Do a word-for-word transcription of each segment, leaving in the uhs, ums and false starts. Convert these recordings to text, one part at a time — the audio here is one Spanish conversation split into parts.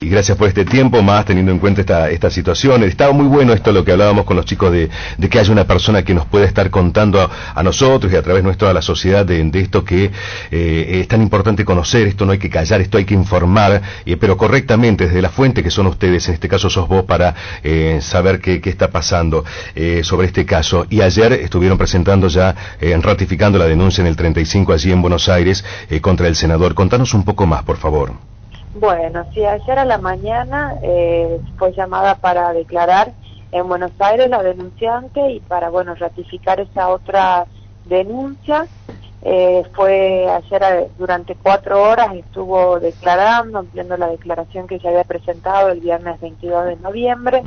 Y gracias por este tiempo, más teniendo en cuenta esta, esta situación. Estaba muy bueno esto lo que hablábamos con los chicos de, de que haya una persona que nos pueda estar contando a, a nosotros y a través nuestro a la sociedad de, de esto que eh, es tan importante conocer, esto no hay que callar, esto hay que informar, eh, pero correctamente desde la fuente que son ustedes, en este caso sos vos, para eh, saber qué, qué está pasando eh, sobre este caso. Y ayer estuvieron presentando ya, eh, ratificando la denuncia en el treinta y cinco allí en Buenos Aires eh, contra el senador. Contanos un poco más, por favor. Bueno, sí, ayer a la mañana eh, fue llamada para declarar en Buenos Aires la denunciante y para, bueno, ratificar esa otra denuncia. Eh, fue ayer durante cuatro horas, estuvo declarando, ampliando la declaración que ya había presentado el viernes veintidós de noviembre.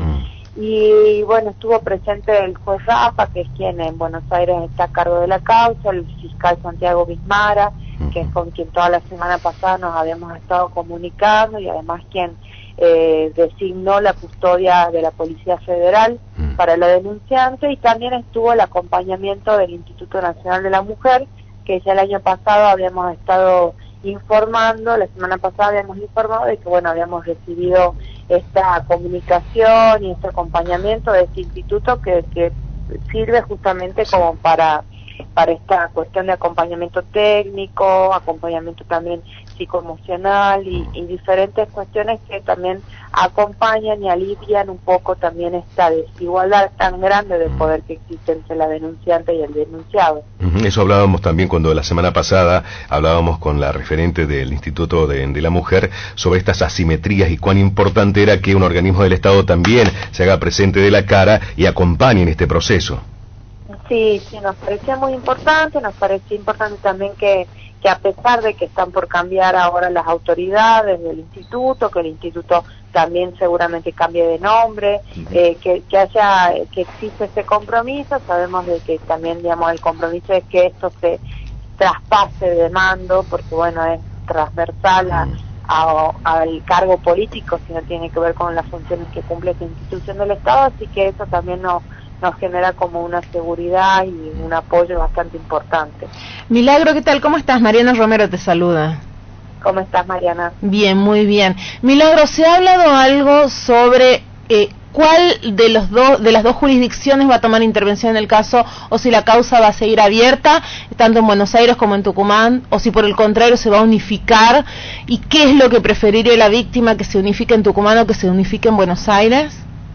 Y bueno, estuvo presente el juez Rafa, que es quien en Buenos Aires está a cargo de la causa, el fiscal Santiago Bismara, que es con quien toda la semana pasada nos habíamos estado comunicando y además quien eh, designó la custodia de la Policía Federal para la denunciante, y también estuvo el acompañamiento del Instituto Nacional de la Mujer, que ya el año pasado habíamos estado informando, la semana pasada habíamos informado de que bueno, habíamos recibido esta comunicación y este acompañamiento de este instituto que, que sirve justamente como para para esta cuestión de acompañamiento técnico, acompañamiento también psicoemocional y, y diferentes cuestiones que también acompañan y alivian un poco también esta desigualdad tan grande de poder que existe entre la denunciante y el denunciado. Eso hablábamos también cuando la semana pasada hablábamos con la referente del Instituto de, de la Mujer sobre estas asimetrías y cuán importante era que un organismo del Estado también se haga presente de la cara y acompañe en este proceso. Sí, sí, nos parecía muy importante, nos parecía importante también que, que a pesar de que están por cambiar ahora las autoridades del instituto, que el instituto también seguramente cambie de nombre, eh, que, que haya, que existe ese compromiso, sabemos de que también, digamos, el compromiso es que esto se traspase de mando, porque bueno, es transversal a, a, al cargo político, sino tiene que ver con las funciones que cumple esta institución del Estado, así que eso también nos nos genera como una seguridad y un apoyo bastante importante. Milagro, ¿qué tal? ¿Cómo estás? Mariana Romero te saluda. ¿Cómo estás, Mariana? Bien, muy bien. Milagro, ¿se ha hablado algo sobre eh, cuál de los dos de las dos jurisdicciones va a tomar intervención en el caso, o si la causa va a seguir abierta, tanto en Buenos Aires como en Tucumán, o si por el contrario se va a unificar? ¿Y qué es lo que preferiría la víctima, que se unifique en Tucumán o que se unifique en Buenos Aires?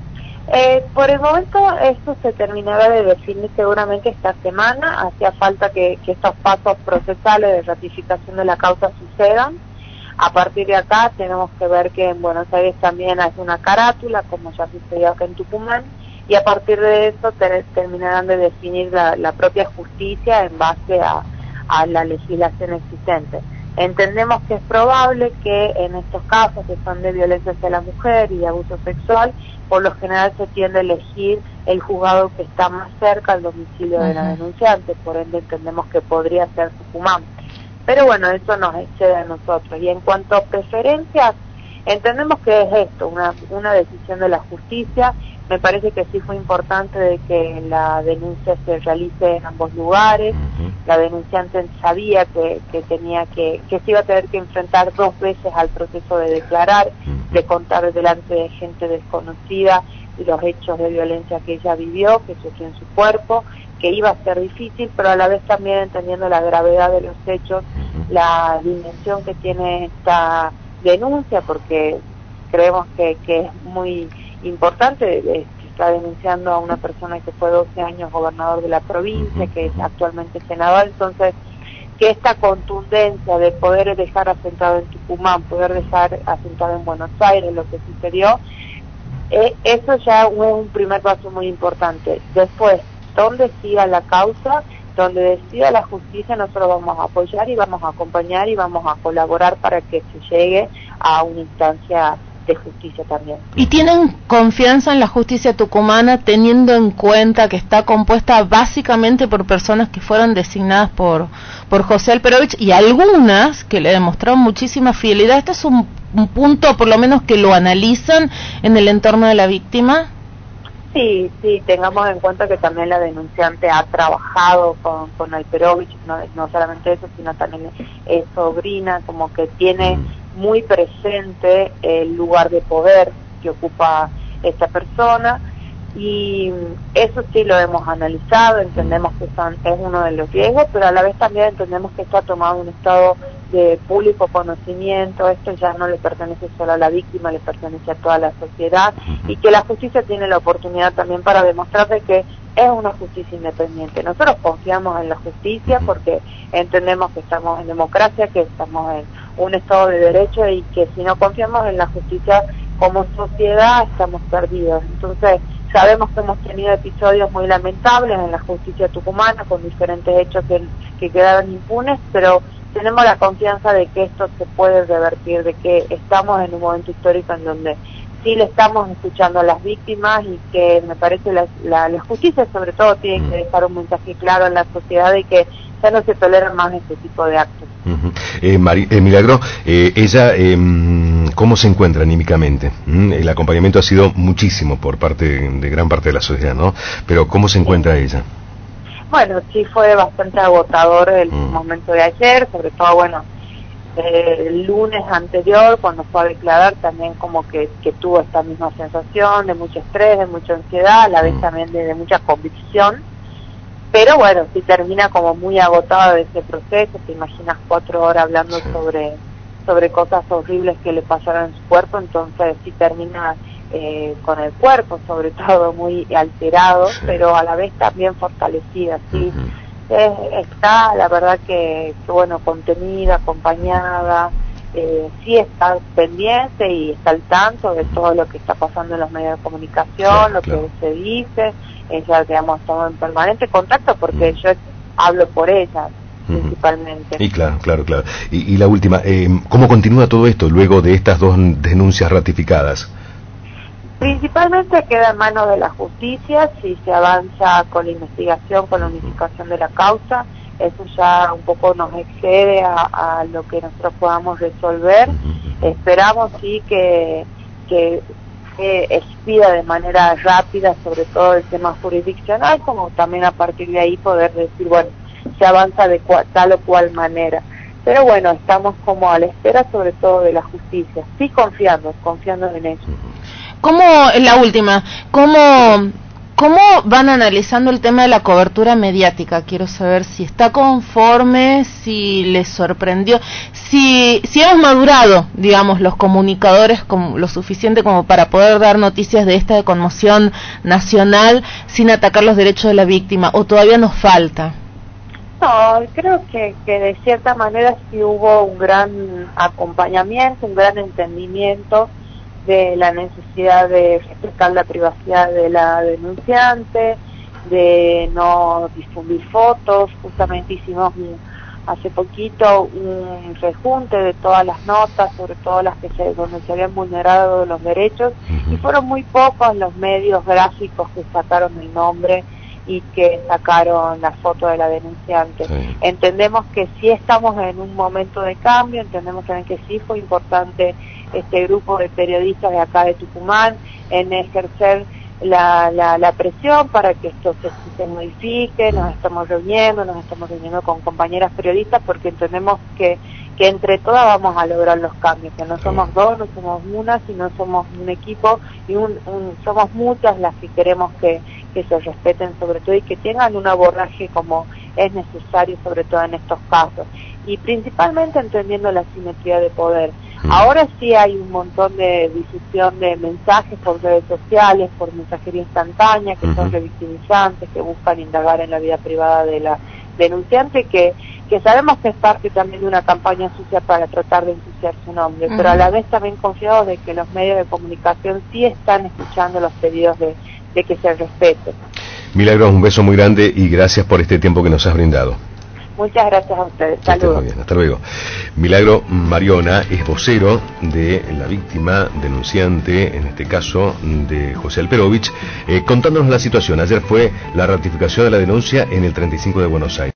Eh, por el momento esto se terminará de definir seguramente esta semana. Hacía falta que, que estos pasos procesales de ratificación de la causa sucedan. A partir de acá tenemos que ver que en Buenos Aires también hay una carátula, como ya sucedió acá en Tucumán, y a partir de eso ter terminarán de definir la, la propia justicia en base a, a la legislación existente. Entendemos que es probable que en estos casos que son de violencia hacia la mujer y de abuso sexual, por lo general se tiende a elegir el juzgado que está más cerca al domicilio uh-huh. de la denunciante, por ende entendemos que podría ser Tucumán. Pero bueno, eso nos excede a nosotros. Y en cuanto a preferencias, entendemos que es esto, una, una decisión de la justicia. Me parece que sí fue importante de que la denuncia se realice en ambos lugares. La denunciante sabía que, que tenía que, que se iba a tener que enfrentar dos veces al proceso de declarar, de contar delante de gente desconocida los hechos de violencia que ella vivió, que sufrió en su cuerpo, que iba a ser difícil, pero a la vez también entendiendo la gravedad de los hechos, la dimensión que tiene esta denuncia, porque creemos que, que es muy importante, eh, que está denunciando a una persona que fue doce años gobernador de la provincia, que es actualmente senador. Entonces, que esta contundencia de poder dejar asentado en Tucumán, poder dejar asentado en Buenos Aires lo que sucedió, eh, eso ya es un primer paso muy importante. Después, donde siga la causa, donde decida la justicia, nosotros vamos a apoyar y vamos a acompañar y vamos a colaborar para que se llegue a una instancia de justicia también. ¿Y tienen confianza en la justicia tucumana, teniendo en cuenta que está compuesta básicamente por personas que fueron designadas por por José Alperovich y algunas que le demostraron muchísima fidelidad? ¿Este es un, un punto, por lo menos, que lo analizan en el entorno de la víctima? Sí, sí, tengamos en cuenta que también la denunciante ha trabajado con, con Alperovich, no, no solamente eso, sino también es sobrina, como que tiene muy presente el lugar de poder que ocupa esta persona, y eso sí lo hemos analizado, entendemos que son, es uno de los riesgos, pero a la vez también entendemos que está tomado un estado de público conocimiento, esto ya no le pertenece solo a la víctima, le pertenece a toda la sociedad, y que la justicia tiene la oportunidad también para demostrar de que es una justicia independiente. Nosotros confiamos en la justicia porque entendemos que estamos en democracia, que estamos en un estado de derecho, y que si no confiamos en la justicia como sociedad estamos perdidos. Entonces sabemos que hemos tenido episodios muy lamentables en la justicia tucumana con diferentes hechos que, que quedaron impunes, pero tenemos la confianza de que esto se puede revertir, de que estamos en un momento histórico en donde sí le estamos escuchando a las víctimas, y que me parece la, la, la justicia sobre todo tiene que dejar un mensaje claro en la sociedad de que ya no se toleran más este tipo de actos. Uh-huh. eh, Mari, eh, Milagro, eh, ella, eh, ¿cómo se encuentra anímicamente? ¿Mm? El acompañamiento ha sido muchísimo por parte de gran parte de la sociedad, ¿no? Pero ¿cómo se encuentra ella? Bueno, sí fue bastante agotador el uh-huh. momento de ayer, sobre todo, bueno, eh, el lunes anterior, cuando fue a declarar, también como que, que tuvo esta misma sensación de mucho estrés, de mucha ansiedad, a la vez uh-huh. también de, de mucha convicción. Pero bueno, sí termina como muy agotada de ese proceso, te imaginas cuatro horas hablando sí. sobre sobre cosas horribles que le pasaron en su cuerpo, entonces sí termina eh, con el cuerpo sobre todo muy alterado, sí. pero a la vez también fortalecida, sí. Uh-huh. eh, está la verdad que, que bueno, contenida, acompañada, eh, sí está pendiente y está al tanto de todo lo que está pasando en los medios de comunicación, sí, lo claro. que se dice. Ella, digamos, estamos en permanente contacto porque uh-huh. yo hablo por ella uh-huh. principalmente. Y claro, claro, claro. Y, y la última, eh, ¿cómo continúa todo esto luego de estas dos denuncias ratificadas? Principalmente queda en manos de la justicia, si se avanza con la investigación, con la unificación de la causa, eso ya un poco nos excede a, a lo que nosotros podamos resolver. Uh-huh. Esperamos sí que, que que expida de manera rápida, sobre todo el tema jurisdiccional, como también a partir de ahí poder decir, bueno, se avanza de cual, tal o cual manera. Pero bueno, estamos como a la espera sobre todo de la justicia, sí confiando, confiando en eso. ¿Cómo, la última, cómo... ¿Cómo van analizando el tema de la cobertura mediática? Quiero saber si está conforme, si les sorprendió, si, si hemos madurado, digamos, los comunicadores como, lo suficiente como para poder dar noticias de esta conmoción nacional sin atacar los derechos de la víctima, o todavía nos falta. No, creo que, que de cierta manera sí hubo un gran acompañamiento, un gran entendimiento de la necesidad de respetar la privacidad de la denunciante, de no difundir fotos. Justamente hicimos un, hace poquito un rejunte de todas las notas, sobre todo las que se, donde se habían vulnerado los derechos, y fueron muy pocos los medios gráficos que sacaron el nombre y que sacaron la foto de la denunciante. Sí. Entendemos que sí estamos en un momento de cambio, entendemos también que sí fue importante este grupo de periodistas de acá de Tucumán en ejercer la, la, la presión para que esto se, se modifique. Nos estamos reuniendo, nos estamos reuniendo con compañeras periodistas porque entendemos que, que entre todas vamos a lograr los cambios, que no somos dos, no somos una, sino somos un equipo y un, un, somos muchas las que queremos que, que se respeten sobre todo y que tengan un abordaje como es necesario sobre todo en estos casos, y principalmente entendiendo la simetría de poder. Ahora sí hay un montón de difusión de mensajes por redes sociales, por mensajería instantánea, que uh-huh. son revictimizantes, que buscan indagar en la vida privada de la denunciante, que, que sabemos que es parte también de una campaña sucia para tratar de ensuciar su nombre, uh-huh. pero a la vez también confiados de que los medios de comunicación sí están escuchando los pedidos de, de que se respete. Milagros, un beso muy grande y gracias por este tiempo que nos has brindado. Muchas gracias a ustedes. Saludos. Muy bien, hasta luego. Milagro Mariona es vocero de la víctima denunciante, en este caso de José Alperovich, eh, contándonos la situación. Ayer fue la ratificación de la denuncia en el treinta y cinco de Buenos Aires.